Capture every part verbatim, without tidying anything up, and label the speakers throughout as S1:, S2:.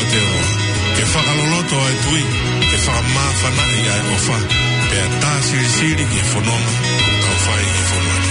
S1: Aotearoa. Ke whakaloloto ai tui, ke whakamāwhana i ai ofa. Pea tā siri siri ke whanonga, o tau whai i whanonga.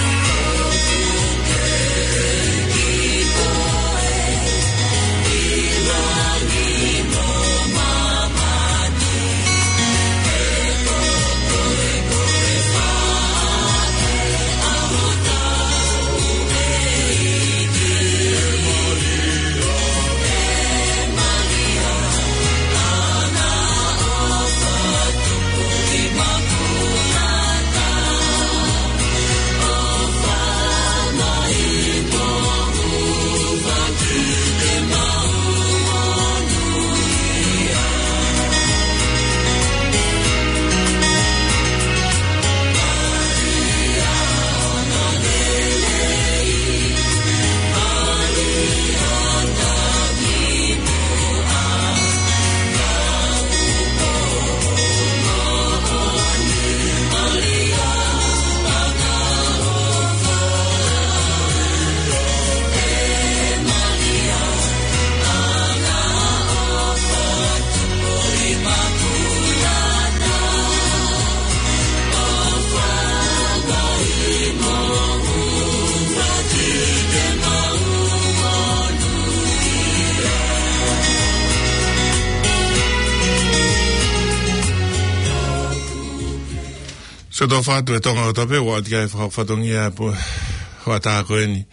S1: So do fatu e tonga o tape o ati kai whakatongia po whata koe ni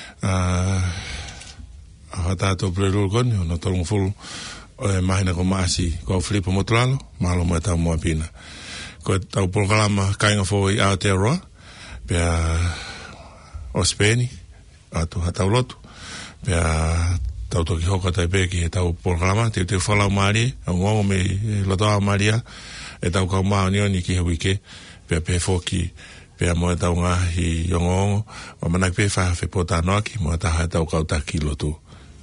S1: whata to prerul koni o no tolungu fulu o e mahina ko maasi ko Filipo Motulalo malo mo e tau mua pina ko tau programa kainga fo i Aotearoa pea o Speni atu hatau lotu pea tau toki hoka taipe ki e tau programa te te whalau maari au ngongo me lotoa maaria e tau kau maa nioni ki hewike pea pe foki pea moe tau ngahi yongongo wa manak pe wha fe pota noaki moe taha tau kau ta kilo tu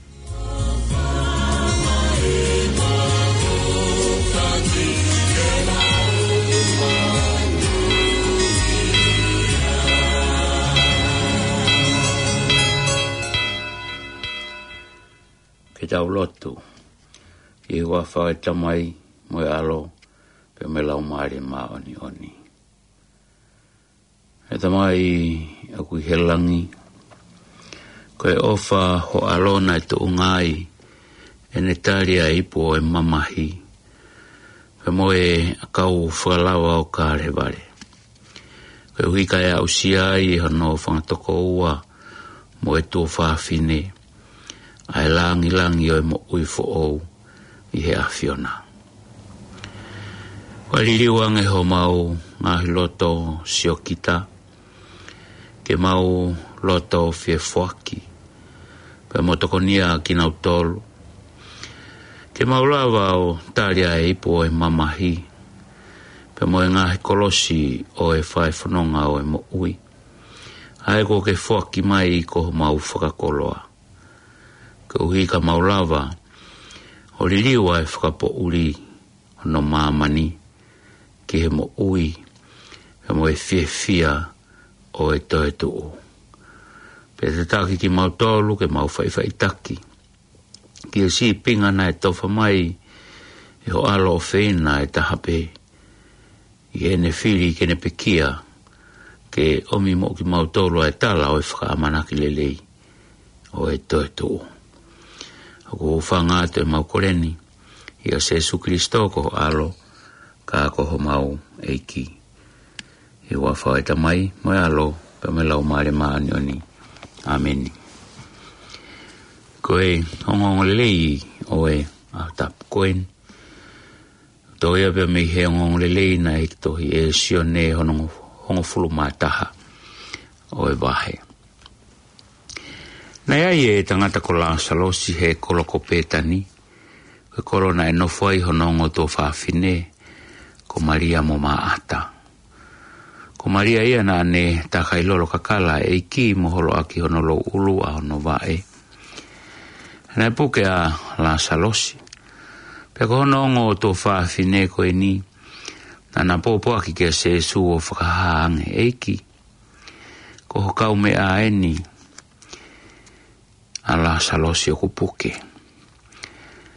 S2: ke tau lotu i hua whae tamai moe alo pe me lau maari maa oni oni e tamai a kui helangi koe ofa ho alona i tu ungai e ne taria ipo e mamahi pe moe a kau whalawa o kāre vare koe huika e au siai i hano whangatoko ua moe tō whawhine ai langi langi o e mo ui fo ou i he awhiona. Waliriwange ho mau ngahi loto siokita, ke mau loto fie fuaki, pe motokonia ki nau tolu, ke mau lava o taria e ipo e mamahi, pe mo e ngahi kolosi o e whai whanonga o e mo ui, ai ko ke fuaki mai ko mau whakakoloa. Ka uhi ka maulawa, o liliwa e whakapo uri no mamani, ki he mo ui, he mo e fie fia o e toe tuu. Pe te taki ki mautolu ke mau whai whai taki. Ki e si pinga na e tofa mai, e ho alo o whina e tahape, i e ne whiri ke ne pekia, ke omi mo ki mautolu e tala o e whakamanaki lelei, o e toe tuu. Ako whanga te mau koreni, i a Jesu Christo ko alo, ka ko mau eiki. I wa whae tamai, moe alo, pe me lau maare maani oni. Amen. Koe, hongongo lelei, oe, a tap koen. Toia pe me he hongongo lelei na ektohi e sione honongo, hongo fulu mataha, oe vahe. Nai ai e tangata ko la salosi he koloko petani, ke korona e nofoi honongo tō whawhine, ko Maria mo maata. Ko Maria ia na ne takai lolo kakala e ki moholo aki honolo ulu a hono vae. Nai puke a la salosi. Pe ko honongo tō whawhine ko e ni, na na popo aki ke se su o whakahaange e ki. Ko hokau me a eni, ala salosi o kupuke. Pe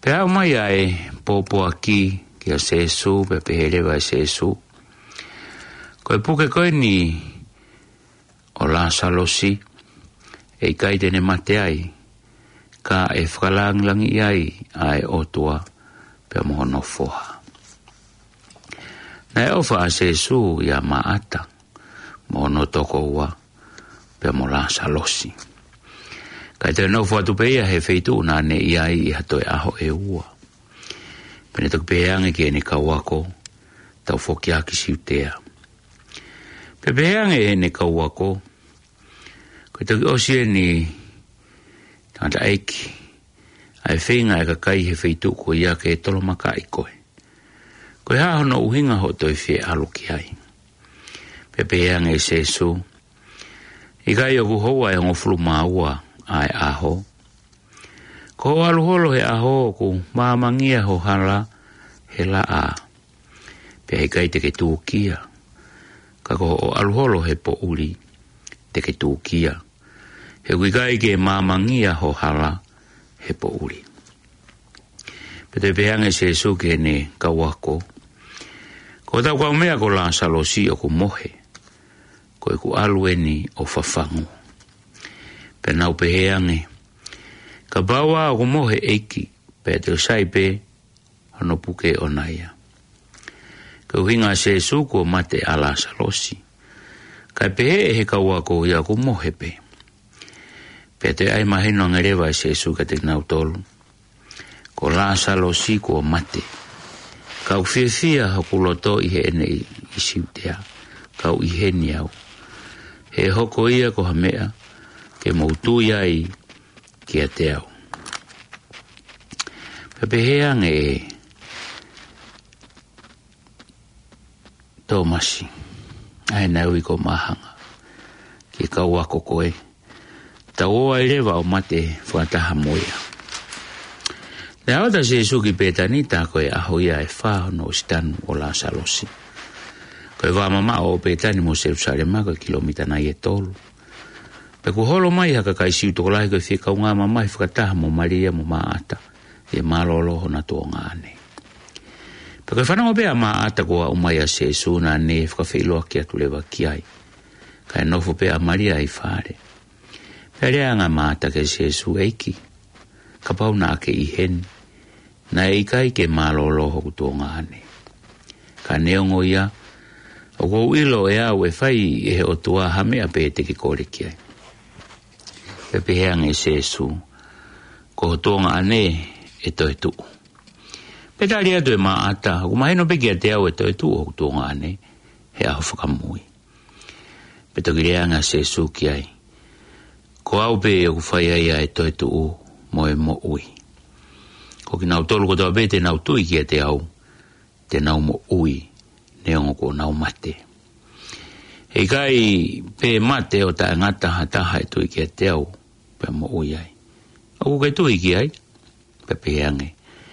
S2: Pea mai ai popo aki kia sesu pe pehelewa sesu. Koe puke koe ni o la salosi e kai tene mate ai ka e whakalangilangi ai ai otua pe mohono foha. Na e ofa a sesu ia maata mohono toko ua pe mo la salosi. Kai te no fatu pe ia he feitu na ne ia i hato e aho e ua. Pene tuk peheange ki ene kauako tau foki aki siutea. Pe peheange ene kauako koe tuk osie ni tangata eiki ai whinga e kakai he feitu ko ia ke tolo maka i koe. Koe haho no uhinga ho toi fie aluki ai. Pe peheange e sesu i kai oku hoa e ngofulu maua ai aho. Ko aluholo he aho ku maamangia ho hala he la a. Pe he kai teke tūkia. Ka ko o aluholo he po uli teke tūkia. He kui kai ke maamangia ho hala he po uli. Pe te pehange se suke ne kawako. Ko tau kau mea ko la salosi o ku mohe. Ko e ku alueni o fafangu. Pe nau peheange. Ka bawa o mohe eiki. Pe te saipe hono puke o naia. Ka uhinga se suko mate ala salosi. Ka pehe he kaua ko ia ko mohe pe. Pe te ai mahino ngerewa se suka te nau tolu. Ko la salosi ko mate. Ka ufiafia hakuloto ihe ene i siutea. Ka u ihe ni au. He hoko ia ko hamea. Ke mautu iai kia te au. Pepeheange e Tomasi. Ai nau i ko mahanga. Ki kauako koe. Tau oa i rewa o mate whataha moia. Ne awata se suki petanita koe aho ia e whahono o stanu o la salosi. Koe wamama o petani mo Jerusalema koe kilomita nai e tolu. Pe ku holo mai haka kai siu toko lahi koe whika unga mamai whakataha mo Maria mo maata. E malolo hona tō ngāne. Pe koe whanau bea maata kua umai a se suna ne whakawhiloa kia tulewa kiai. Kai nofo bea Maria i whare. Pe rea ngā maata ke se su eiki. Ka pauna ake i hen. Na eikai ke malolo hoku tō ngāne. Ka neongo ia. O kou ilo e au e whai e he o tua hamea pe te ki kore kiai. Pepeheange sesu, ko tonga ane e toi tu. Petari atu e maata, ku mahino peki a te au e toi tu o tonga ane, he aho whakamui. Petokireanga sesu ki ai. Ko au pe o ku whai ai e toi tu u, mo e mo ui. Ko ki nau tolu ko toa pe te nau tui ki a te au, te nau mo ui, neongo ko nau mate. Hei kai pe mate o ta ngata hataha e tui ki a te au, pe mo ui ai. Oku kai tui ki ai, pe pehange.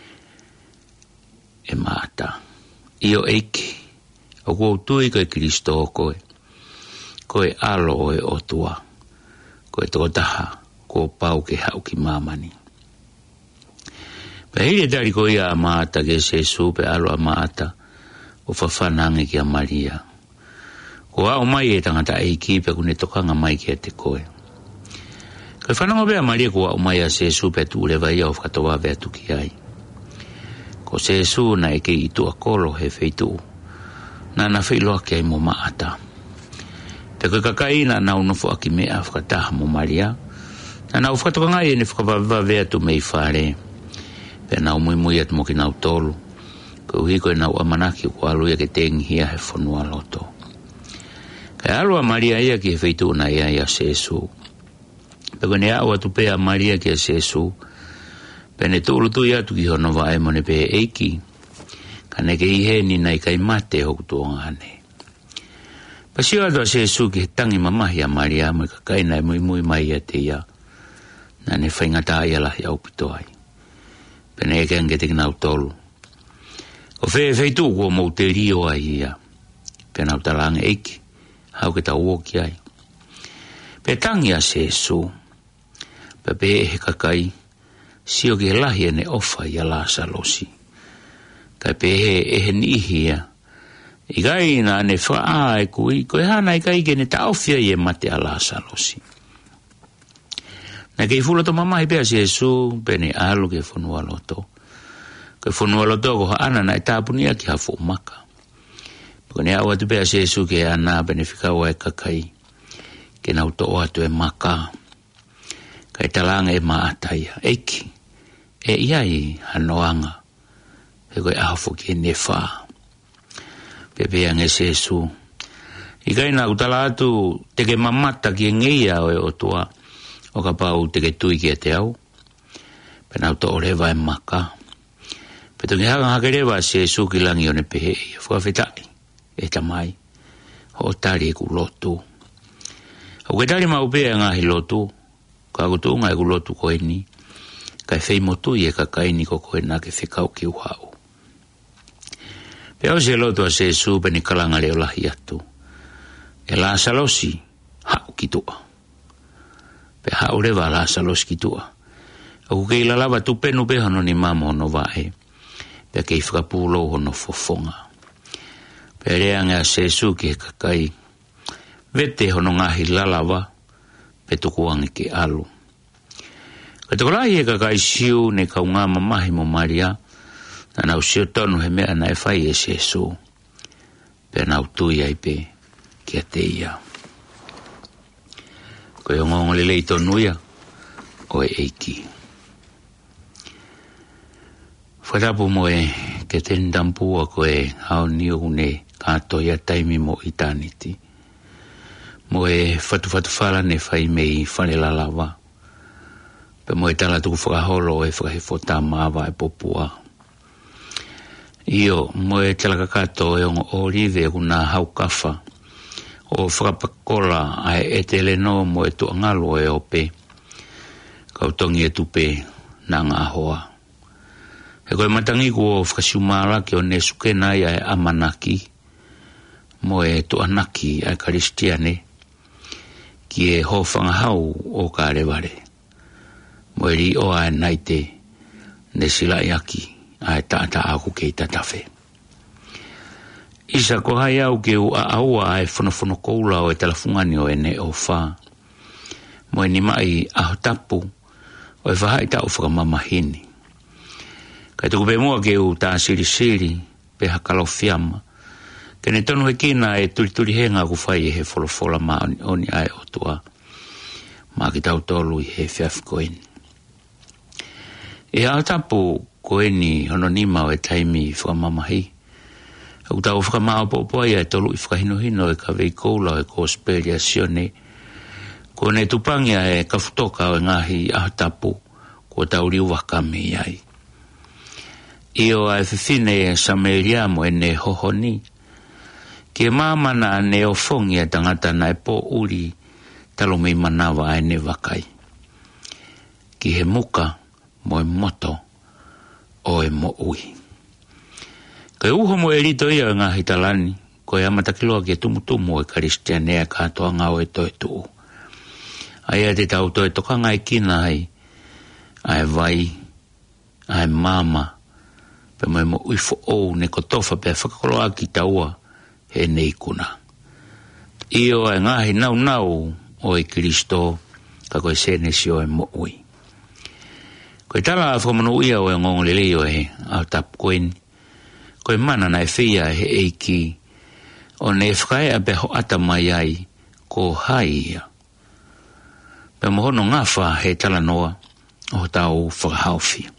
S2: E maata. Io eiki. Oku au tui kai Kristo o koe. Koe alo o e otua. Koe toko taha. Ko pau ke hau ki mamani. Pe hiri tari ko ia a maata ke sesu pe alo a maata. O whawhanange ki a Maria. Ko au mai e tangata eiki pe kune tokanga mai ki a te koe. Kai whananga bea Maria ko au mai a sesu pe tu lewa ia o whakatoa vea tuki ai. Ko sesu na eke i tua kolo he feitu. Na na whiloa ki ai mo maata. Te koe kakai na nau nofo aki mea whakataha mo Maria. Na nau whakatoa ngai e ne whakawawea vea tu mei whare. Pe nau mui mui at mo ki nau tolu. Ko hiko e nau amanaki ko alu ia ke tengi hia he whanua loto. Kai alua Maria ia ki he feitu na ia ia sesu. Peko ne au atu pea Maria ki a sesu. Pene tūlu tu ia tu ki hono wa e mone pe eiki. Ka neke i he ni nai kai mate hoku tuonga ane. Pasio atu a sesu ki he tangi mamahi a Maria mo ka kai nai mui mui mai a te ia. Na ne whaingata ia lahi au pito ai. Pene eke ange te kinau tolu. Ko whee feitu kua mou te rio ai ia. Pena au talange eiki. Hau ke tau woki ai. Pe tangi a sesu. Pe pe he kakai. sio ke lahi ne ofa ia Lasalosi. Kai pehe ehe nihia. I gai na ne wha ai kui, koe hana i kai ke ne taofia i e mate a Lasalosi. Na kei fula to mamahi pea si Jesu, pene alu ke whanua loto. Ke whanua loto ko haana na i tāpunia ki hafu maka. Ko ne awa tu pea si Jesu ke ana pene whikaua e kakai. Ke nau to atu e maka. Kai talanga e maataia. Eiki. E iai hanoanga. E koe ahafu ki e nefa. Pepe ange si Jesu. I kai na utala atu teke mamata ki e ngeia o e otua. O ka pau teke tui ki e te au. Pena uto o rewa e maka. Peto ki haka hake rewa si Jesu ki langi o ne pehe. E whakawhetai. E tamai. Ho tari e ku lotu. O ke tari maupea ngahi lotu. Ka kutu unga e ku lotu koe ni. Kai whei motu i e ka kaini ko koe na ke whikau ki uhau. Pea o se lotu a se Jesu peni kalanga leo lahi atu. E Lasalosi hau ki tua. Pe hau rewa Lasalosi ki tua. O kei lalawa tu penu pehano ni mamo no vae. Pe kei whakapulo hono fofonga. Pe reanga a se Jesu ki he kakai. Vete hono ngahi lalawa. Pe tukuangi ki alu. Ka tukurai e kakai siu ne kaunga mamahi mo Maria. Na nau sio tonu he mea na e whai e se Jesu. Pe nau tui ai pe kia te ia. Koe o ngongo le lei tonu ia. O e eiki. Whatapu mo e ke tendampua koe hao niu ne kato ia taimi mo itaniti. Mo e whatu whatu whala ne whai mei whane lalawa. Pe mo e tala tuku whakaholo e whakahifota maawa e popua. Io, mo e talakakato e ongo orive kuna haukafa. O whakapakola ai e tele no mo e tuangalo e ope. Kautongi e tupe na ngā hoa. E koe matangi ko whakasiumala ki o ne sukena ia e amanaki. Mo e tuanaki ai karistiane. Ki e ho whangahau o ka reware. Mo e ri o ai naite ne sila iaki. Ai tata aku kei tatafe. Isa ko hai au ke u a aua ai whonofono koula o e talafungani o e ne o wha. Mo e ni mai aho tapu o e whahai tau whakamamahini. Kai tuku pe mua ke u tā siri siri pe hakalo fiama. Ke ne tonu he kina e turi turi henga ku whai e he wholofola ma oni ai o tua. Ma ki tau tolu i he whiafikoini. E aho tapu koe ni hono nima o e taimi whakamamahi. Au tau whakamao popoa ia e tolu i whakahino hino e ka vei koula o e kosperia sione. Ko ne tupangia e kafutoka o e ngahi ahatapu ko tau riu wakami ai. Io ai whiwhine e Sameria mo e ne hohoni. Ke mamana ne o whongi e tangata na e po uri talumi manawa e ne wakai. Ki he muka mo e moto o e mo ui. Kai uho mo e rito ia ngā hitalani, ko e amatakiloa ki e tumutumu e karistianea katoa ngau e toi tuu. Ai a te tau toi tokanga e kina ai, ai vai, ai mama, pe mo e mo ui fo ou ne kotofa pe whakakoloa ki taua he nei kuna. Io e ngahi nau nau o e Kristo, ka koe sene si o e mo ui. Koe tala a whakamanu ia o e ngongo lele o he au tap koen. Koe mana na e whia he eiki. O ne whakai a beho ata mai ai ko hai ia. Pe mohono ngawha he tala noa o tau whakahauwhi.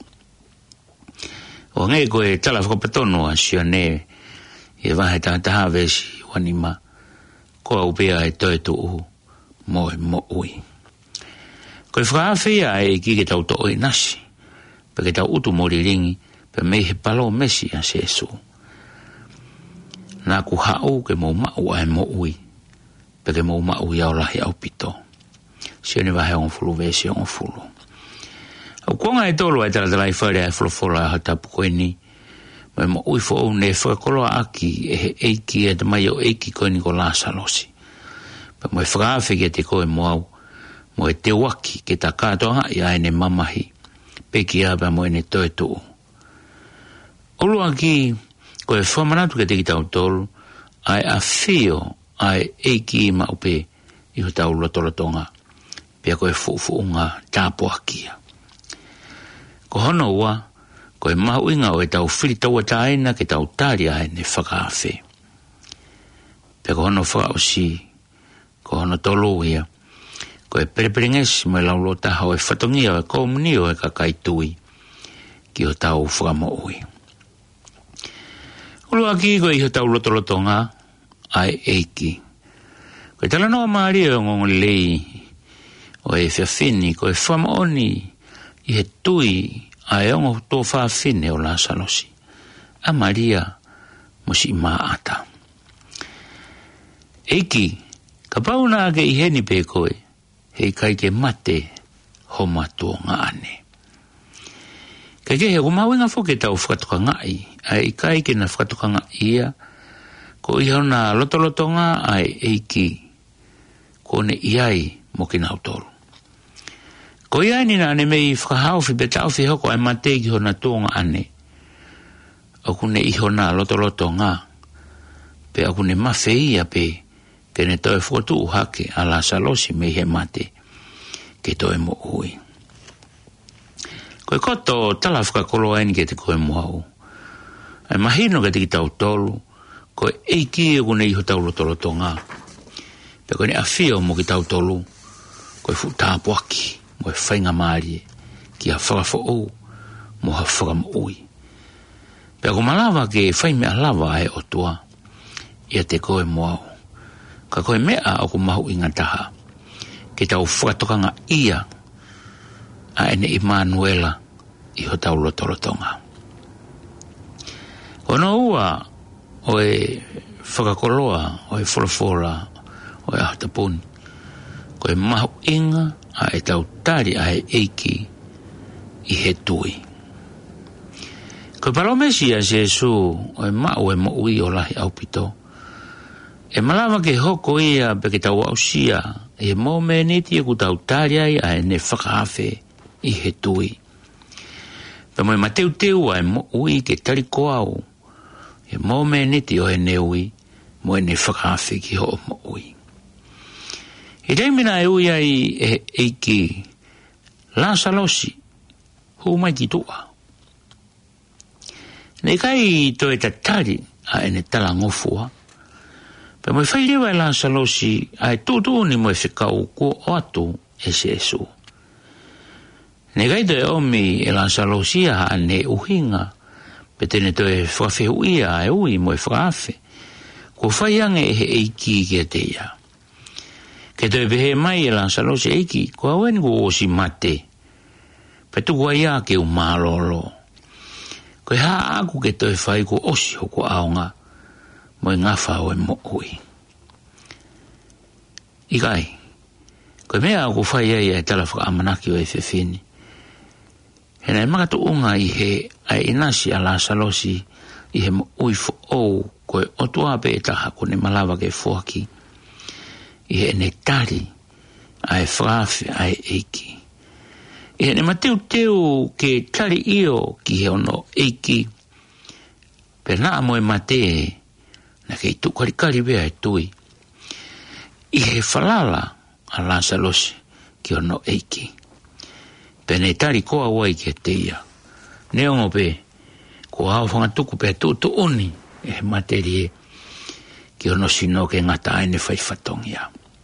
S2: O ngai koe tala whakapatono a sio ne e wahe tātaha vesi wanima. Ko au pia e toi tu uhu mo e mo ui. Koe whakawhia e ki ke tau to oi nasi. Pe ke tau utu mori ringi, pe mei he palo mesi a se Jesu. Nā ku hau ke mou mau ai mo ui. Pe ke mou mau iau lahi au pito. Sio ni wahe on fulu vesi on fulu. Au kuanga e tolu ai tala talai whaere ai fulofola a hatapu koe ni. Mai mo ui fo au ne whakakoloa aki e he eiki e te mai o eiki koe ni ko Lasalosi. Pe mo e whakawhi ke te koe mo au. Mo e te waki ke ta katoa i aene mamahi. peki apa mo ene toe tu. Ulu aki ko e whamanatu ke te ki tau tolu ai a fio ai eiki ma upe i ho tau lotolotonga pia ko e fuufuunga tāpua kia. Ko hono ua ko e mahu inga o e tau whiri tau ataina ke tau tāri ai ne whakawhi. Pia ko hono whakaosi ko hono tolu ia ko e pereperenges mo e laulo taha o e whatongia o e komuni o e kakaitui ki o tau whakamoui. Ulu aki ko i ho tau lotolotonga ai eiki. Ko e tala noa maari o ngongo lei o e whiawhini ko e whamaoni i he tui ai ongo tō whawhine o la salosi. A Maria musi maata. Eiki, ka pauna ake i heni pe koe, hei kai ke mate ho matua ngā ane. Kai ke he kumawinga fo ke tau whakatoka ngai, ai kai ke na whakatoka ngai ia, ko i hana lotolotonga ai eiki, ko ne iai mo ki nau toru. Ko iai ni na ane mei whakahauwhi pe tau whi hoko ai mate ki hona tōnga ane, o kune i hona lotolotonga, pe a kune mawhi ia pe, ke ne toi whotu uhake a la salosi mei he mate, ke toi mo ui. Koe koto tala whakakolo aini ke te koe moau. Ai mahino ke te ki tau tolu, koe eiki e kune iho tau lotolotonga. Pe koe ne awhio mo ki tau tolu, koe fu tāpuaki, mo e whainga maari, ki a whakafo ou, mo ha whakamo ui. Pe ako malawa ke whaime a lava e o tua, ia te koe moau. Ka koe mea o ku mahu inga taha, ke tau whakatokanga ia, a ene Immanuela i ho tau lotolotonga. Kono ua o e whakakoloa, o e wholawhola, o e ahatapuni, ko e mahu inga a e tau tari a e eiki i he tui. Ko e palomesi a Jesu o e mau e mo ui o lahi au pito, e malawa ke hoko ia pe ke tau ausia, e mo meniti e ku tau tari ai a e ne whakaafe i he tui. Pe mo e mateu teu a e mo ui ke tari koau, e mo meniti o e ne ui, mo e ne whakaafe ki ho o mo ui. E reimina e ui ai e eiki, la salosi, hu mai ki tua. Nei kai to e tatari a e ne tala ngofua, pe mo e whai lewa e la salosi, a e tūtū ni mo e whikau ko o atu e se esu. Nei kai to e omi e la salosi a ne uhinga, pe tene to e whawhehu ia e ui mo e whaafe, ko whai ange e he eiki ki a te ia. Ke to e pehe mai e la salosi eiki, ko awen ko osi mate, pe tuku a ia ke u malolo. Ko e haa aku ke to e whai ko osi hoko aonga, mo e ngafa o e mo ui. Ikai, ko e mea ako whai ai e tala whakamanaki o e whewhini. He nei makatu unga i he ai inasi a la salosi i he mo ui fo ou ko e otua pe e taha ko ne malawa ke fuaki. I he ne tari a e whaafe a e eiki. I he ne mateu teu ke tari io ki he ono eiki. Pe naa mo e matee na kei tu karikari bea e tui. I he whalala a la salosi ki ono eiki. Pe ne tari koa wai ki te ia. Ne ongo pe, ko hao whangatuku pe tu tu uni e he materie ki ono sino ke ngata aine whai whatongia.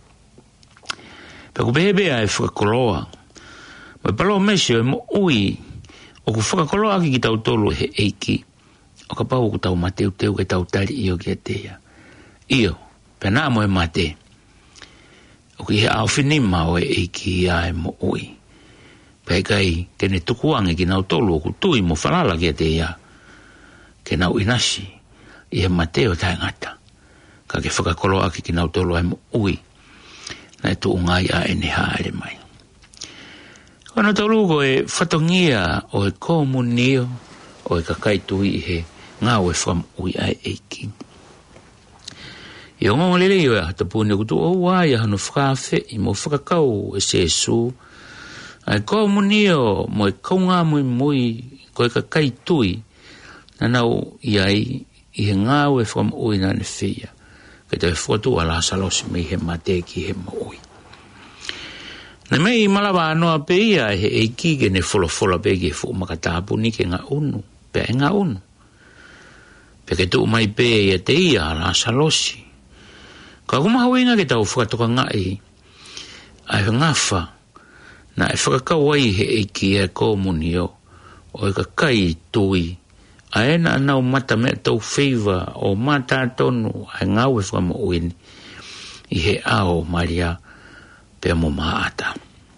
S2: Pe ko behebea e whakakoloa. Mai palo mesi o e mo ui o ku whakakoloa ki ki tau tolu he eiki. O ka pau ku tau mateu teu ke tau tari io ki te ia. Io, pe naa mo e mate. O ki he au whinima o e eiki ia e mo ui. Pei kai tene tukuange ki nau tolu o ku tui mo whalala ki te ia. Ke nau inasi i he mateo tai ngata. Ka ke whakakoloa ki ki nau tolu ai mo ui. Nai tu ungai a ene haere mai. Kono tolu ko e whatongia o e komunio o e kakaitui i he ngau e wham ui ai eiki. I o ngongo lele i o e hatapuni o kutu o wai a hano whakafe i mo whakakau e se su Ai ko munio mo konga mo moi ko ka kai tui na nau iai i he ngāwe from ui na ne fia ke te fotu ala salos me he mate ki he mo ui na mei malawa anoa pe ia he eiki ke ne folo folo pe ke fu makatapu ni ke nga unu pe nga unu pe ke tu mai pe ia te ia ala salosi ka kuma hawinga ke tau whakatoka ngai ai ngafa na e whakakawai he eiki e ko munio o e ka kai tui a ena anau mata me tau favor o mata tonu ai ngau e whama uini i he ao maria pe mo maata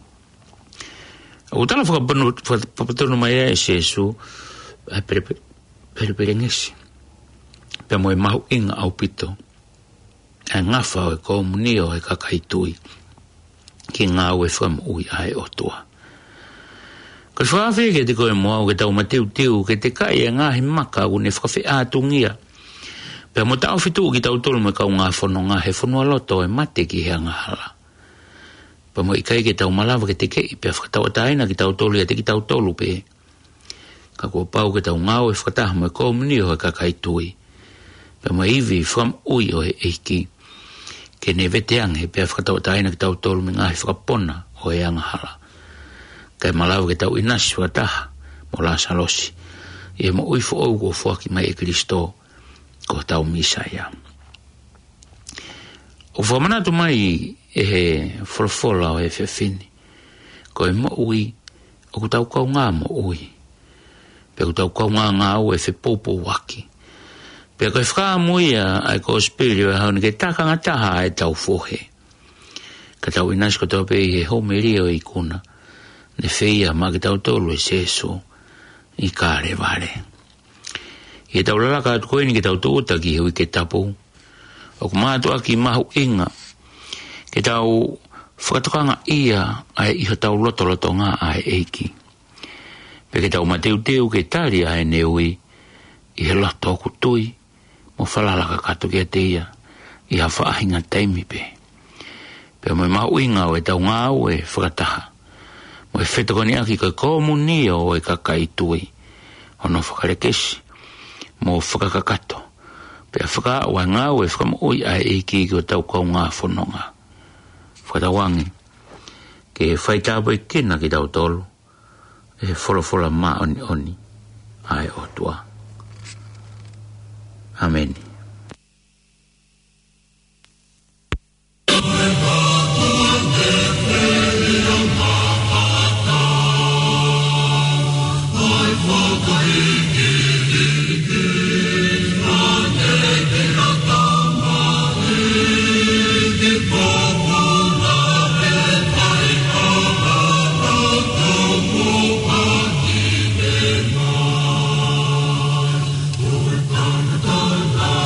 S2: o tala whakapatono mai e sesu ai pere pere pere ngesi pe mo e mahu inga au pito ai ngafa o e ko munio e ka kai tui ki ngau e whama ui ai o tua ko whawhi ke te koe moa o ke tau mateu teu ke te kai e ngahi maka o ne whawhi ātungia. Pea mo tau whitu ki tau tolu me kau ngā whono ngā he whono aloto e mate ki hea ngahala. Pea mo i kai ke tau malawa ke te kei pea whakatau ataina ki tau tolu e te ki tau tolu pe. Ka kua pau ke tau ngāo e whakataha mo e kou mini o e kakai tui. Pea mo iwi wham ui o e eiki. Ke ne veteange pea whakatau ataina ki tau tolu me ngā he whakapona o e ngahala. Kai malawa ke tau inasi wataha mo la salosi e mo uifo au ko fuaki mai e Kristo ko tau misa ia o whamanatu mai e he wholofola o e whiawhini ko e mo ui o ku tau kau ngā mo ui pe ku tau kau ngā ngā au e whipopo waki pe ko e whaka muia ai ko spirio e hauni ke takanga taha ai tau fohe ka tau inasi ko tau pe i he homeria o i kuna ne feia ma ke tau tolu e seso i kāre vare. I tau lalaka atu koe ni ke tau tōta ki hui ke tapu. O ku mātu aki mahu inga. Ke tau whakatukanga ia ai iho tau loto loto ngā ai eiki. Pe ke tau mateu teu ke tari ai neui i he loto ku tui mo whalalaka katu ke te ia i ha whaahinga taimi pe. Pe mo mahu inga o e tau ngā o e whakataha. O e whetokoni aki ka komuni o e kakai tui. Ono whakarekesi. Mo whakakakato. Pea whaka o ngā o e whakamoi a eiki ki o tau kau ngā whanonga. Whatawangi. Ke whaitapo e kina ki tau tolu. E wholofola ma oni oni. Ai o tua. Amen.
S3: Oh,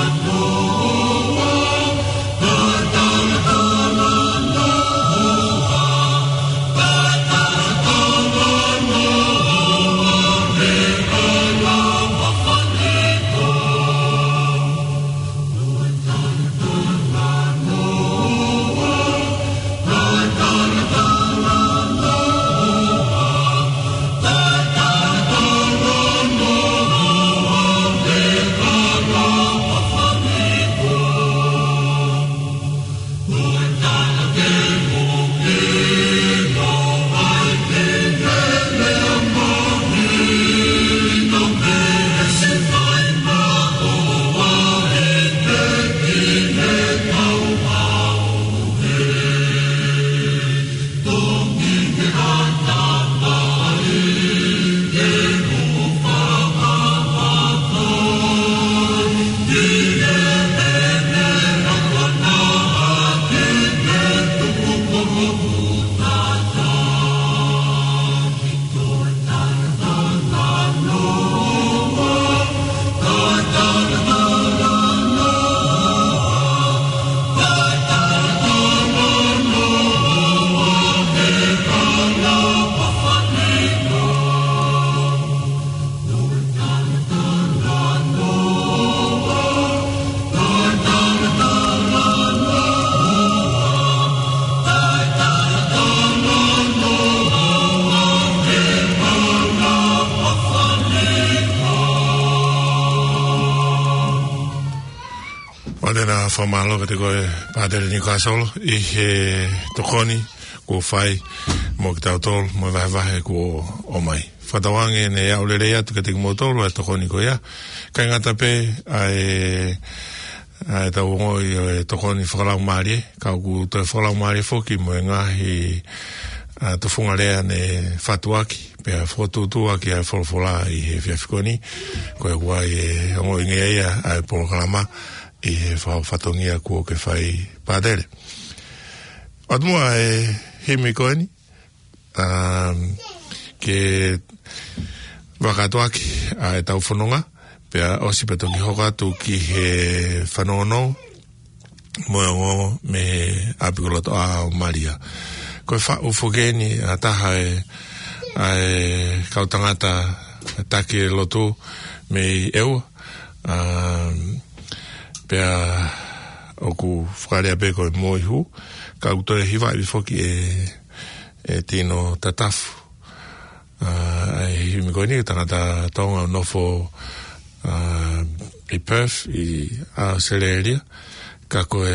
S1: Madena whamalo ka te koe pātere ni kāsolo i he tokoni ko whai mo ki tau tolu mo vahe vahe ko o mai. Whatawange ne au lere atu ka te mo tolu e tokoni ko ia. Kai ngata pe ai ai tau ngoi e tokoni whakalau marie, kau ku te whakalau marie foki mo e ngahi to funga rea ne whatuaki, pe a whotutua ki a wholwhola i he whiawhikoni, koe kua i e ngoi ngeia ai polo kalama, i he whatongia kua ke whai pādere. Atumua e himi koeni, um, ke wakatuaki a e tau whanonga, pea osi peto ki hoka tu ki he whanono, moe ngō me apikoloto a o Maria. Koe wha ufogeni a taha e, e kautangata take loto me i eua, um, pea oku whakarea pe koe moi hu, ka utoe hiwa i foki e, e tino tatafu. Uh, e himi koe ni, tangata tonga nofo uh, i Perth, i a Australia, ka koe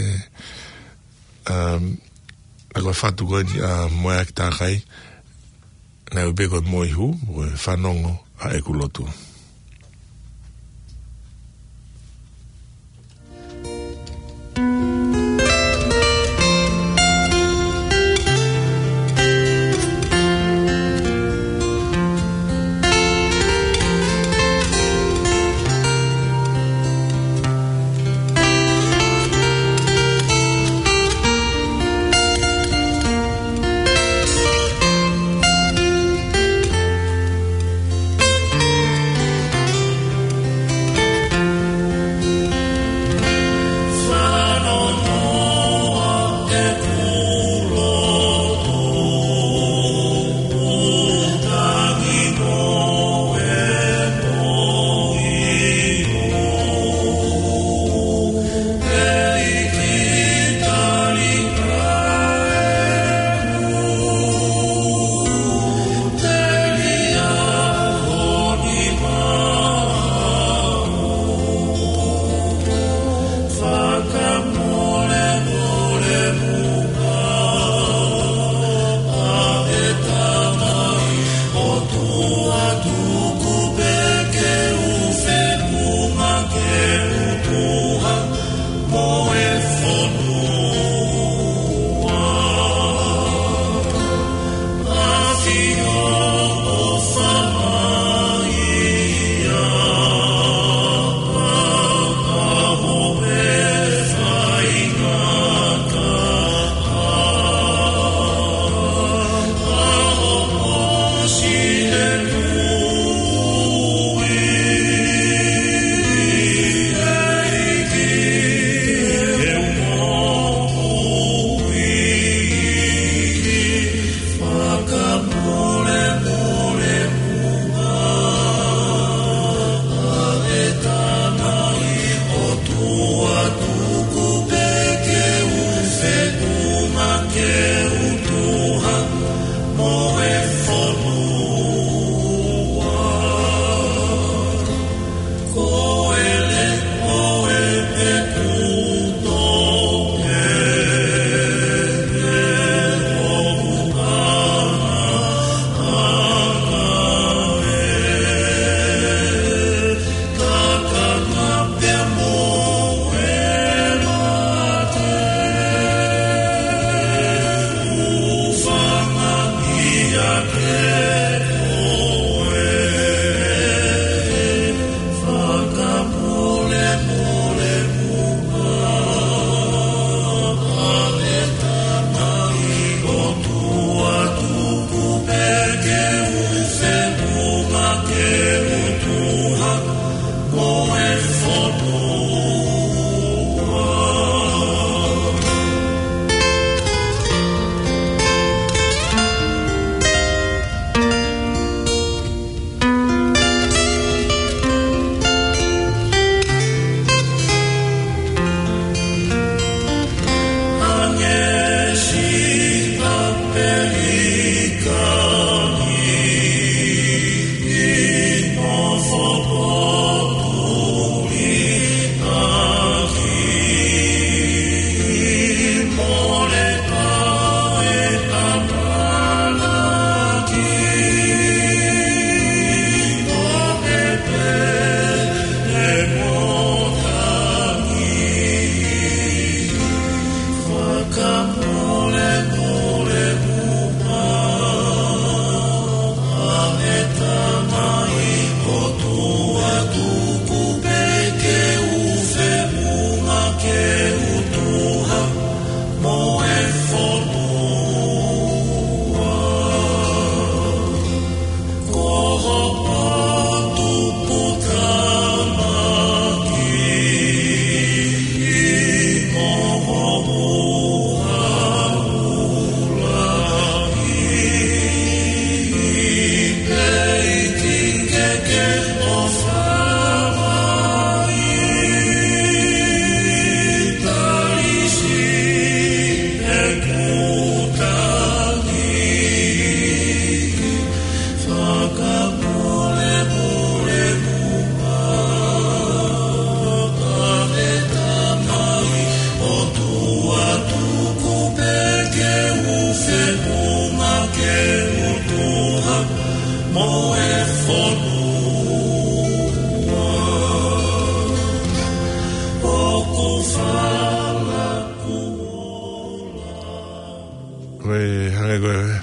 S1: um, a koe whatu koe ni a moea ki tākai, na ube koe moi hu, koe whanongo a eku lotu.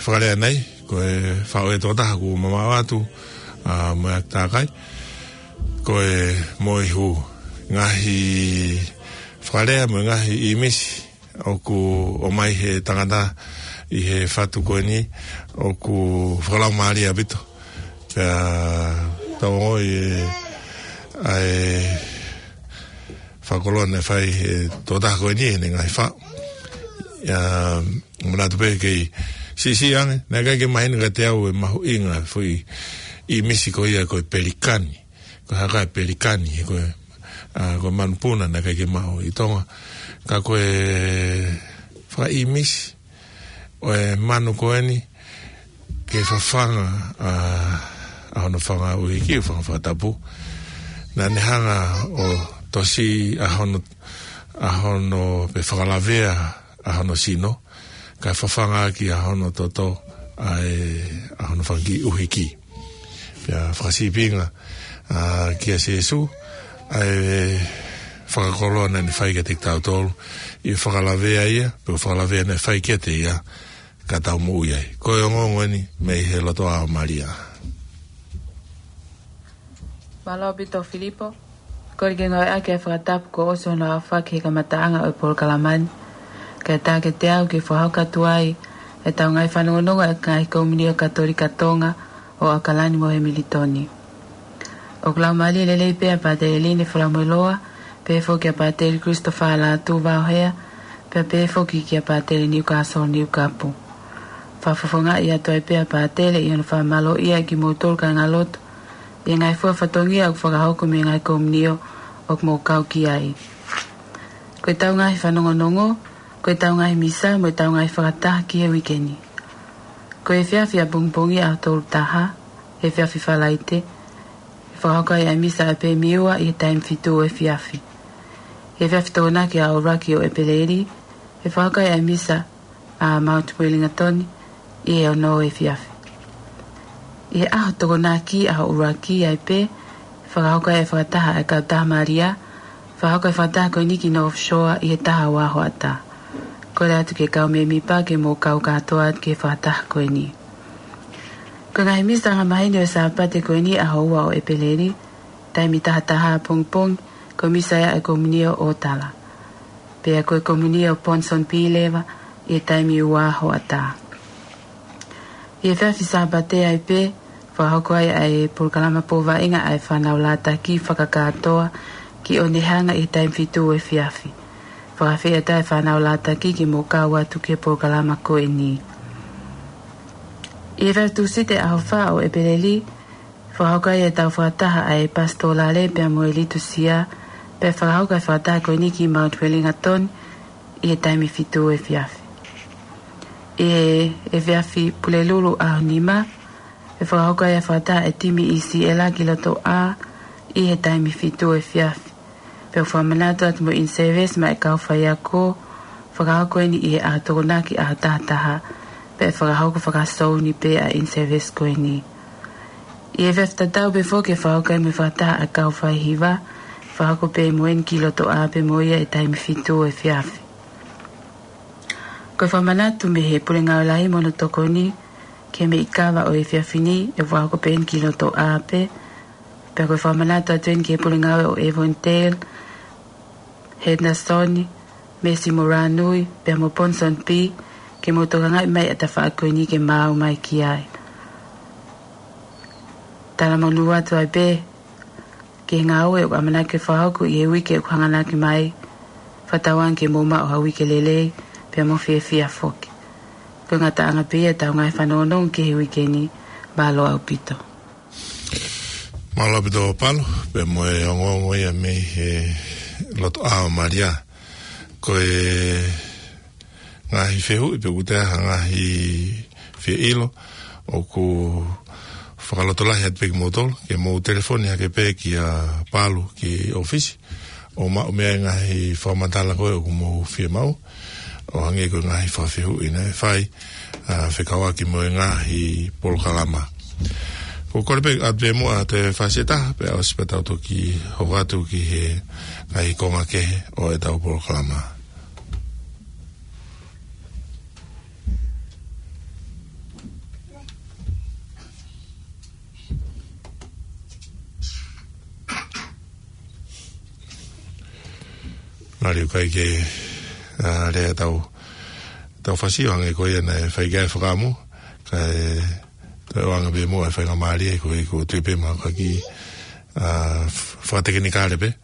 S1: whakalea nei, ko e whao e tōtaha ku mama watu, a uh, moe tākai, ko e moi hu, ngahi whakalea mo ngahi i misi, o ku o mai he tangata i he whatu koe ni, o ku whakalau maari a bito, pia tau ngoi e ai whakoloa ne whai e tōtaha koe ni, ne ngahi whao. Ia, muna tupe kei, si si ange, nā kai ke mahina ka te au e mahu inga, fui i misi ko ia koe pelikani, ko haka e pelikani, koe, uh, koe manupuna nā kai ke mahu i tonga, ka koe whaka i misi, o e manu koe ni, ke whawhanga, uh, ahono whanga uhiki, whanga whatapu, nā nehanga o tosi ahono, ahono pe whakalavea, ahono sino, ka whawhanga ki ahono toto ai ahono whangi uhiki. Pia whakasipinga uh, ki a Jesu ai whakakoloa nani whaike te tau tolu i whakalavea ia, pe whakalavea nani whaike te ia ka tau muu iai. Koe o ngongoni mei he loto a Maria.
S3: Malo bito Filipo, kori ke ngoi ake whakatapu ko oso no a whake ka mataanga o Paul Kalamani. Ka tā ke te au ke whahauka tuai e tau ngai whanongononga e ngai komunio katolika tonga o akalani mo he militoni. O klau mali lelei pēa pāte Eline Whalamoiloa, pē whoki a pāte Christopher Latu Vauhea, pē pē whoki ki a pāte Newcastle Newcapu. Whawhawhonga i atoai pēa pāte le i anu whamalo ia ki mōtolka ngā lotu, i ngai whuawhatongia o whakahauku me ngai komunio o mō kau ki ai. Koe tau ngai whanongonongo, koe tau ngai misa mo tau ngai whakataha ki e wikeni. Koe whiawhia pungpungi a tolu taha, e whiawhi whalaite, e whakauka i a misa a pe miua i e taim fitu e whiawhi. E whiawhi tōna ki a oraki o e peleri, e whakauka i a misa a Mount Wellington i e ono e whiawhi. I e aho tōna ki a oraki a e pe, whakauka i a whakataha e kautaha Maria, whakauka i whakataha koe niki no offshore i e taha waho ata. Ko le atu ke kau me mipa ke mō kau katoa ke whataha koe ni. Ko ngai misa ngā mahini o sa pate koe ni a haua o e peleri, taimi taha taha pong pong, ko misa ya e komunio o tala. Pea koe komunio Ponson Pilewa, i e taimi ua ho ata. I e whiawhi sa pate ai pe, whahoko ai ai pulkalama pōwa inga ai whanau lata ki whakakatoa, ki o nehanga i taimi fitu e whiawhi. Whakawhia tai whanau lata ki ki mō kaua tuke pōkalama koe ni. I e whautu site aho wha o e pereli, whakaukai e tau whataha a e pastolale pia mo e litu sia, pe whakaukai whataha koe ni ki Mount Wellington, i e taimi fitu e whiawhi. I e e whiawhi pulelulu aho nima, e whakaukai e whataha e timi i si ela ki loto a, i e taimi fitu e whiawhi. Pe whamanato at mo in service ma e kau whai ako, whakahoko ni i e a tōna ki a tātaha, pe whakahoko whakasou ni pe a in service koe ni. I e wefta tau pe whoke whakahoko me whataha a kau whai hiwa, whakahoko pe moen ki loto a pe moia e taimi fitu e whiawhi. Koe whamanato me he pule ngau lahi mono toko ni, ke me ikawa o e whiawhi ni, e whakahoko pe en ki loto a pe, pe koe whamanato atuen ki e pule ngau o Avondale, Hedna Soni, Messi Moranui, pe mo Ponson P, ke mo toka ngai mai ata whaakoi ni ke mau mai ki ai. Tala mo nua tu ai be, ke ngā ue o amana ke whahoku i e wike o hangana ki mai, whatawan ke moma o hawike lelei, pe mo fia fia foki. Ko ngata anga pia tau ngai whanonong ke he wike ni, balo au pito.
S1: Malo pito o palo, pe mo e ongongo ia me he loto a Maria, ko e ngahi whehu i pe kutea ngahi whia ilo, o ku whakaloto lahi at peki motolo, ke mou telefoni hake pe ki a palu ki ofisi, o ma o mea ngahi whamatala koe o ku mou whia mau, o hange ko ngahi whawhihu i nei whai, whekawa ki mo ngahi polokalama. Ko kore pe at pe mua te whasetaha, pe au sipetau to ki hokatu ki he ngahi konga kehe o e tau polokalama. Mari kai ke a le tau tau fasi ang e ko ia na fai ga fakamu kai tau ang be mo fai ga mari ko ko tripe ma ka ki a fa teknikale be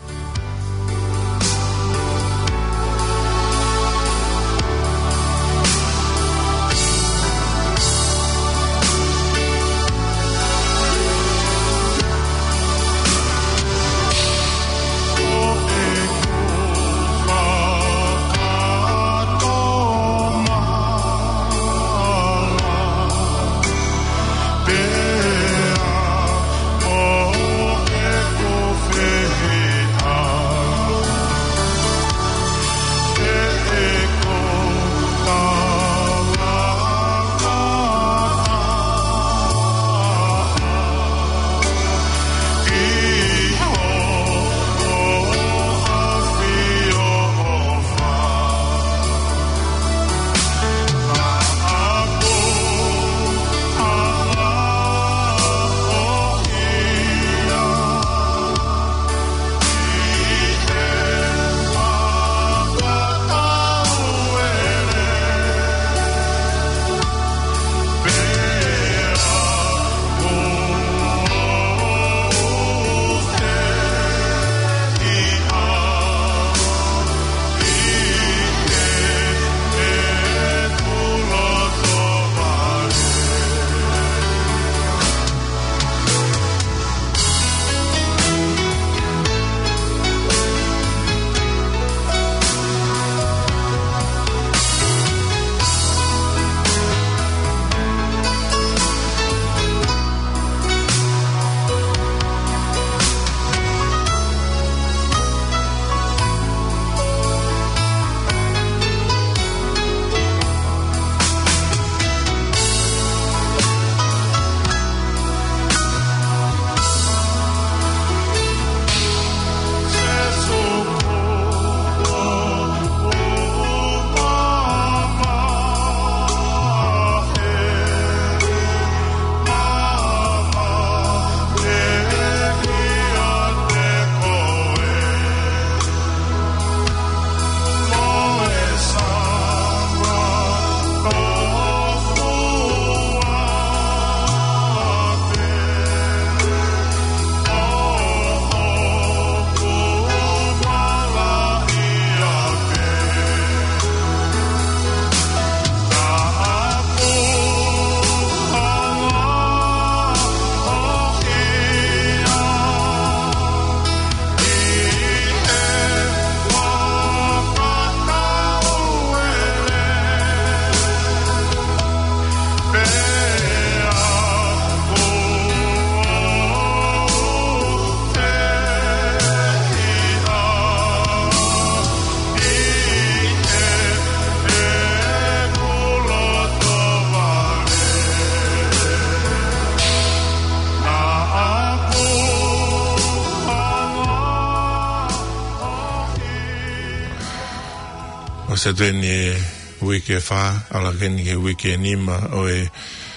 S1: se tweni wiki fa ala keni ke wiki nima o e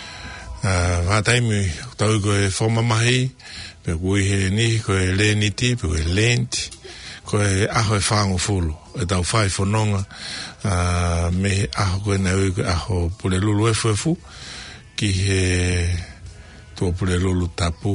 S1: va taimi tau ko e forma mahi pe kui he ni ko e le ni ti pe e lenti ko e aho e fango fulu e tau fai fononga me aho ko na u aho pule lulu e fu ki he to pule lulu tapu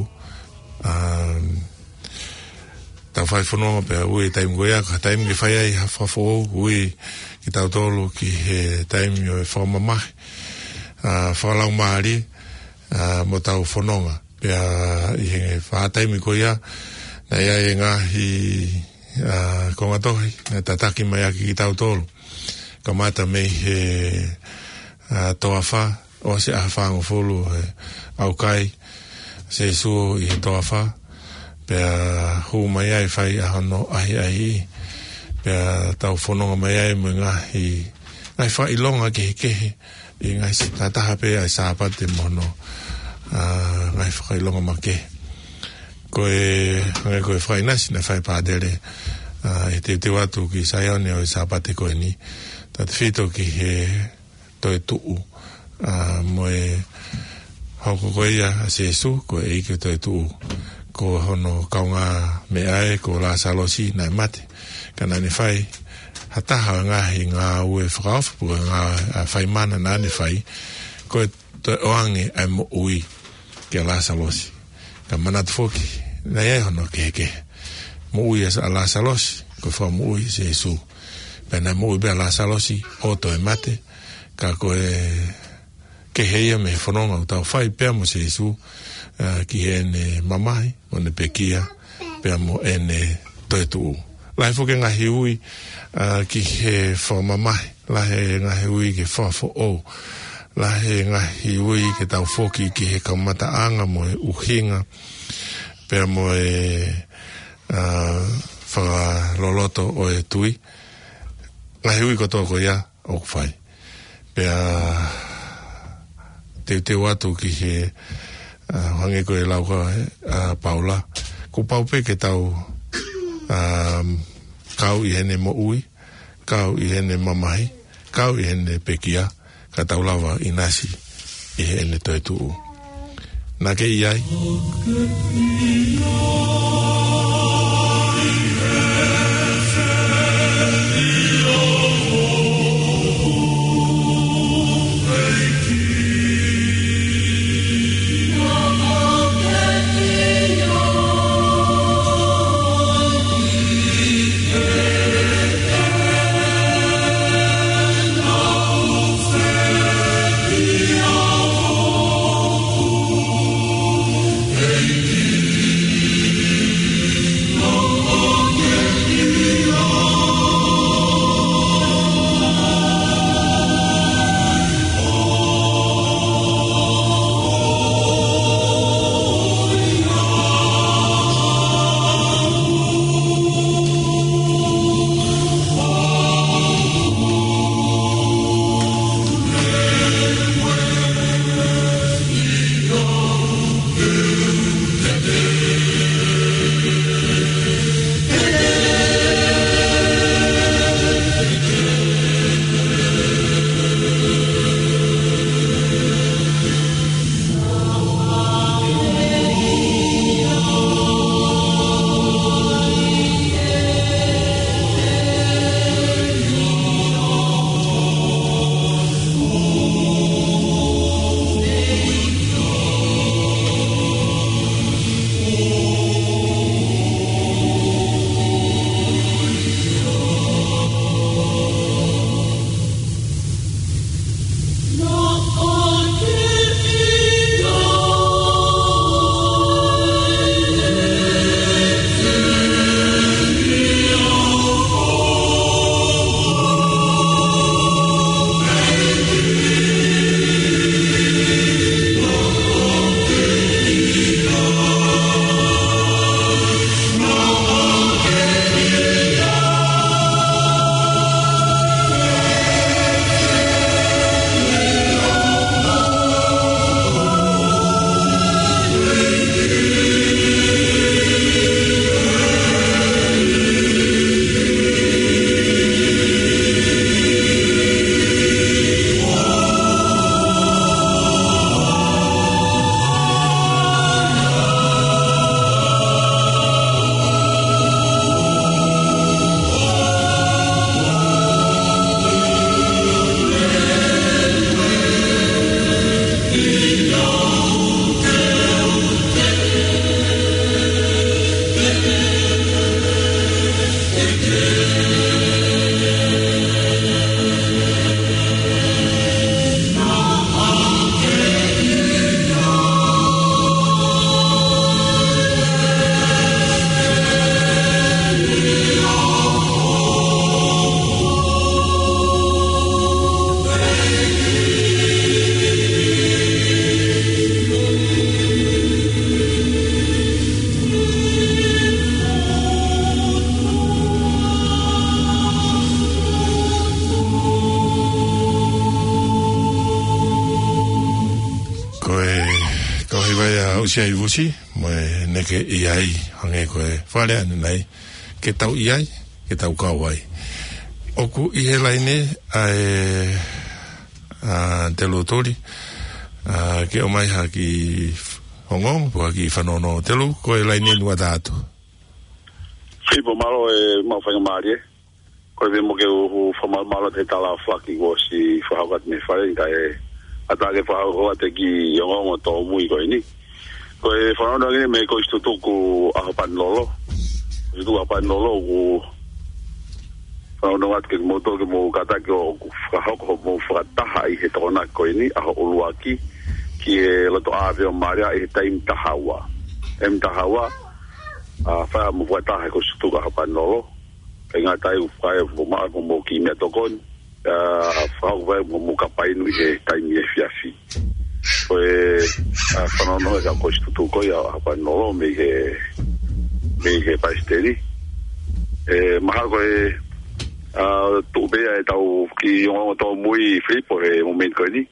S1: tau fai fononga pe ui taimi ko ia ka taimi ke fai ai hafa fo ui ki tau tolu ki he taimi o e forma mahi whalau maari mo tau fononga pia i he whaataimi ko ia na ia e ngahi konga tohi na tataki mai aki ki tau tolu ka mata mei he toa wha o se aha whango fulu au kai se suo i he toa wha pia hu mai ai whai aha no ahi ahi pia tau fononga mai ai mo ngahi ngai whai longa kehe kehe i ngai si tataha pe ai sāpate mono ngai whakai longa make koe ngai koe whai nasi na whai pādere e te te watu ki saione o i sāpate koe ni tat whito ki he toi tuu mo e hoko koe ia a se su koe ike toi tuu ko hono kaunga me ai ko la salosi na mate kana ni fai hata nga hinga we fraf pu nga fai mana na ni fai ko to oange ai mo ui ke la salosi ka mana foki na ye hono ke ke mo ui esa la salosi ko fa mo ui se su pena mo ui be la salosi o to e mate ka ko e ke heia me fononga tau fai pe mo se su uh, ki ene mamai mo ne pekia pe mo ene toetu la fo ke nga hiui uh, ki he fo mamai la he nga hiui ke fo fo o la he nga hiui ke tau foki ki he kamata anga mo e uhinga pe mo e uh, fa loloto o e tui nga hiui ko toko ya o fai pe te te watu ki he uh, hange ko e lauka uh, Paula ko paupe ke tau um, kau i hene mo ui kau i hene mamai kau i hene pekia ka tau lava i nasi i hene toi tuu na ke iai Sia ivusi mo neke iai hange ko e fale ane nei ke tau iai ke tau kawai oku i he laine ai a te lotori a ke o mai ha ki Hongong, po ki whanono telu, ko e laini nua tātu.
S4: Fipo malo e mawhanga maari e. Ko e mo ke u whamalmalo te tala whaki ko si whahakat me whare, ka e atake whahakoa te ki Hongong o tō mui ko ini. Ko e whanono ngini me ko istu tuku ahapan lolo. Istu ahapan lolo ku whanono at ke moto ke mo kata ke o whahako mo whakataha i he tōna ko ini, aho uluaki. Ki e loto aweo maria e taim tahawa. Em tahawa, a whaia mo watahe ko sutuka hapanolo. Kei ngā tai whaia whumaa ko mo ki mea tokon. Whao whaia mo mo kapainu i he taim e fiafi. Ko e whanono e ka ko sutuko i a hapanolo me he me he paisteri. E maha ko e tūpea e tau ki yongo tō mui Filipo e moment ko ni.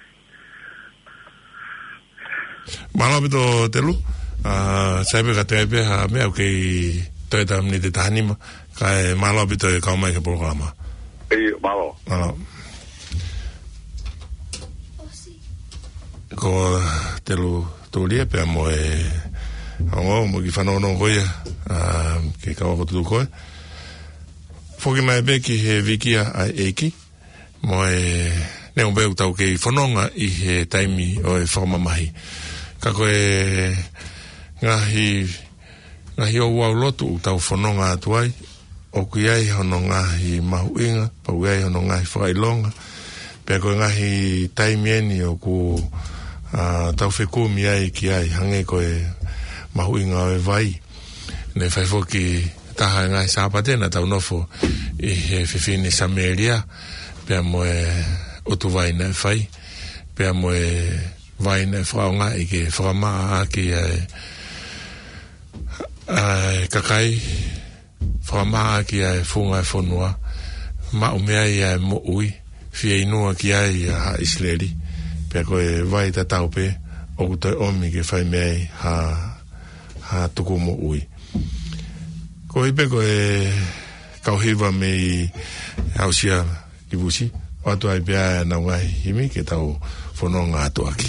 S1: Malo pito telu, saipe ka tepe ha mea kei toi tamni te tahanima, kai malo pito e kaumai ke programa.
S4: Ei, malo.
S1: Malo. Ko telu tūlia pia mo e hango mo ki whanono koia, ke kawa kotutu koe. Foki mai be ki he vikia ai eiki, mo e neo beu tau kei whanonga i he taimi o e whamamahi. Ka koe ngahi ngahi o wau lotu tau whanonga atuai, o kui ai hono ngahi mahuinga, pau ai hono ngahi whakailonga, pia koe ngahi taimieni o ku uh, tau whekumi ai ki ai, hange koe mahuinga o e vai. Ne whaifoki taha ngahi sāpatena tau nofo i he whiwhine Sameria, pia moe otu vai na whai, pia moe vai na whaonga i ke whakamaa ki ai ai kakai whakamaa ki ai whunga e whonua ma umea i ai mo ui fia inua ki ai ha isleri pia koe vai ta taupe o kutoi omi ke whai mea ha ha tuku mo ui ko ipe koe kauhiwa me i hausia i busi o atu ai pia na ngai himi ke tau whanonga atu aki.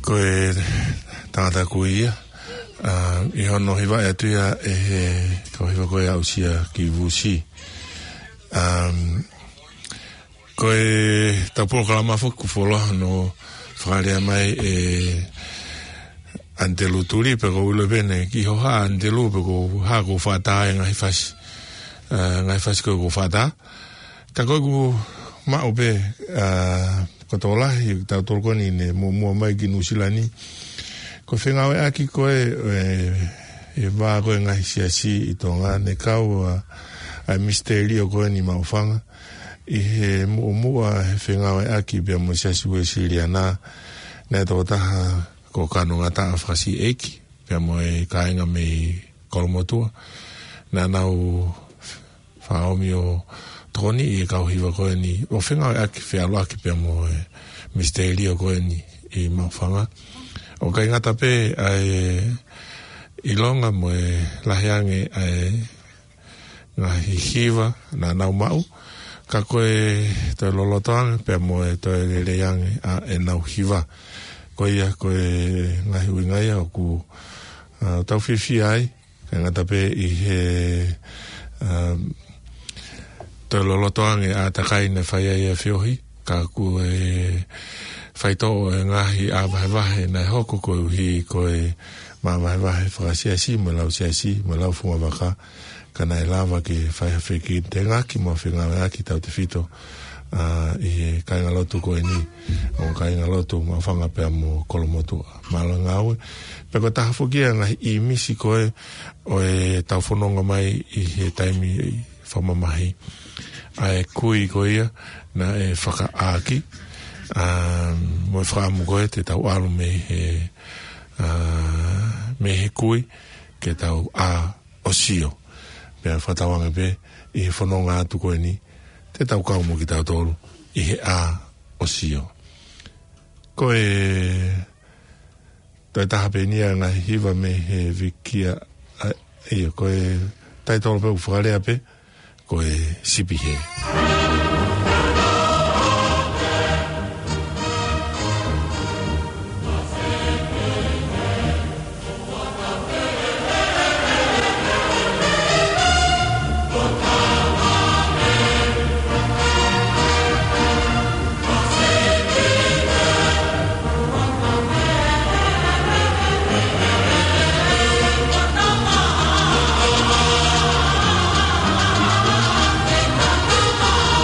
S1: koe tangata kuia uh, i hono hiwa e tuia e he kau hiwa koe au sia ki vusi um, koe taupolo kalama fuku fola no whakarea mai e antelu turi pe ko ulo bene ki ho ha antelu pe ko ha ko fata ngai fas uh, ngai fas ko ko fata ka ko ku ma obe uh, ko tola i ta tolko ni ne mo mo mai ki nusilani ko fenga e aki ko e e va ko ngai sia si i tonga ne kau a, a misterio ko ni maufanga i he mo mo a fenga e aki be mo sia si we siliana na to ta ko kanu ngata afasi eki pe mo e kainga me kolomotua na nau faomio toni e kau hiwa koe ni o whenga e aki whea ki pe mo e misterio koe ni i maufanga o kai ngata pe ai i longa mo e lahiange ai ngā hihiwa na nau mau ka koe to lolotoang pe mo e to e leange a e nau hiwa koe ia koe ngā hui ngai au ku uh, tau whiwhi ai kai ngata pe i he um, to lolotoange a takai ne whai ai e whiohi ka ku e whaito e ngahi a wahewahe na hoko koe uhi koe ma wahewahe whakasiasi mo lau siasi mo lau funga waka ka nai lawa ki whaiwhiki te ngaki mo whinga ngaki tau te whito uh, i kai ngalotu koe ni o kai ngalotu ma whanga pia mo kolomotu malo ngawe pe ko taha whukia ngahi i misi koe o e tau whanonga mai i he taimi i whamamahi ai kui koia na e whaka aaki um, mo e whaamu koe te tau alu me he uh, me he kui ke tau a osio pea whatawanga pe i he whanonga atu koe ni te tau kaumu ki tau tolu i he a osio koe toi taha pe nia ngā hiwa me he vikia ia koe tai tolo pe uwhakarea pe koe sipi he.
S5: Bye.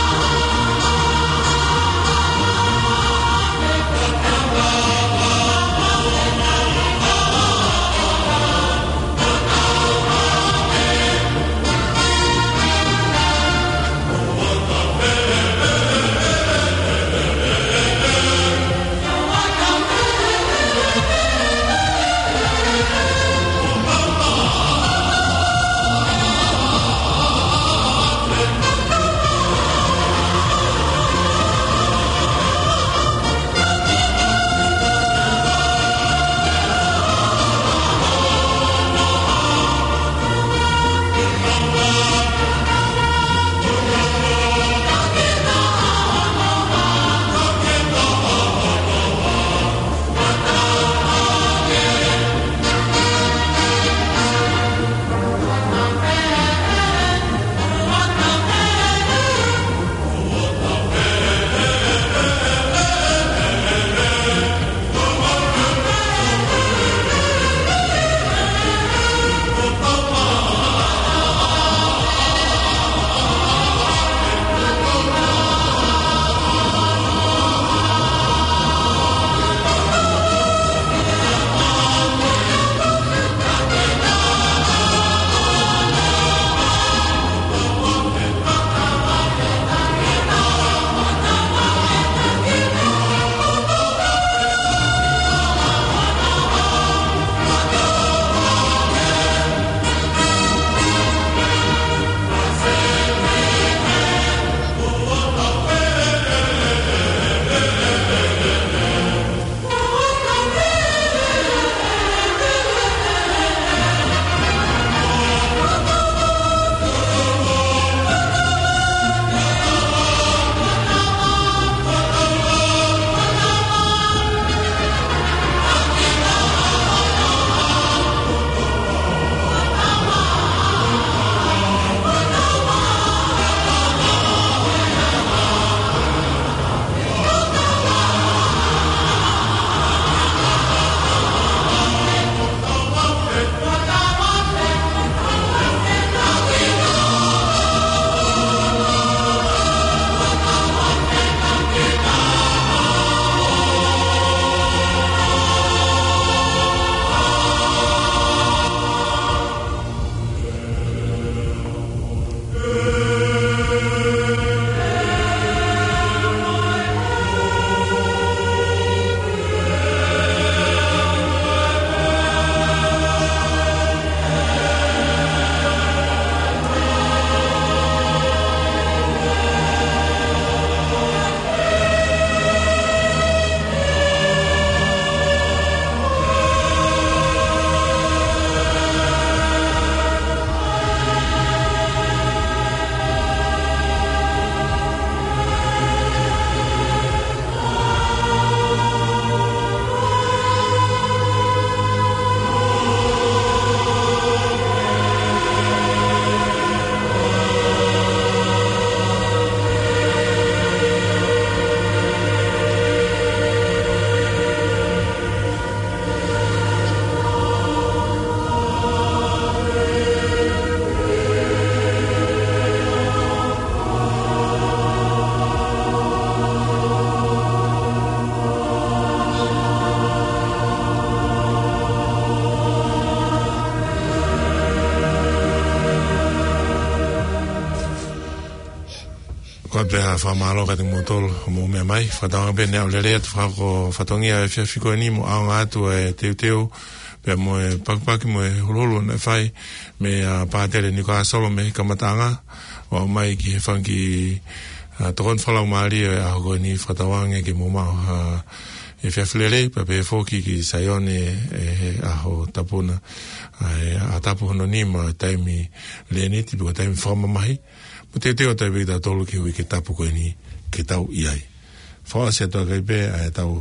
S1: Ko pe a fa malo ka te motol mo me mai fa ta be ne le le fa ko fa tongia e fi ko ni mo a nga tu e te teu pe mo e pak pak mo e rolo na fai me a pa tele ni ka solo me ka matanga o mai ki fa ki to kon fa la mari a go ni fa ta wang e ki mo ma e fi flele pe pe fo ki ki sayone e a ho tapuna a tapu no ni ma taimi le ni ti bo taimi forma mai te te o te vida tolu ki hui ke tapu koe ni ke tau iai. Whaa se toa kai pe a e tau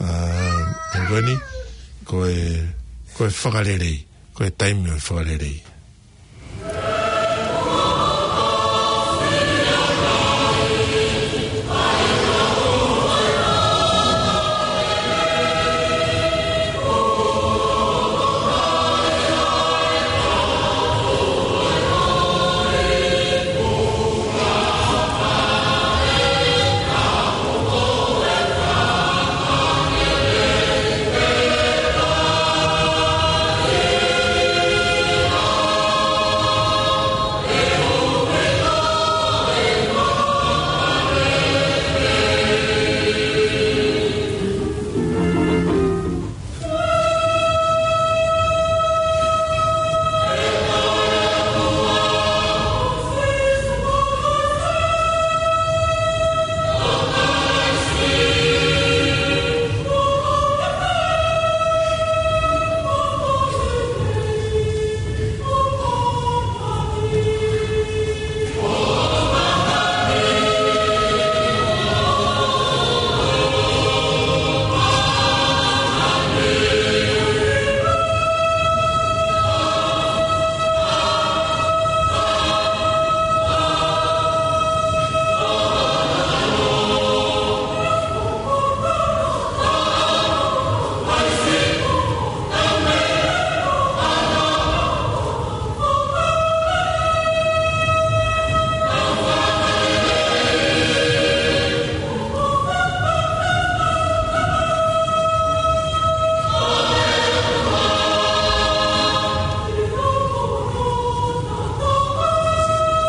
S1: uh, koe ni koe koe whakarerei, koe taimi o whakarerei.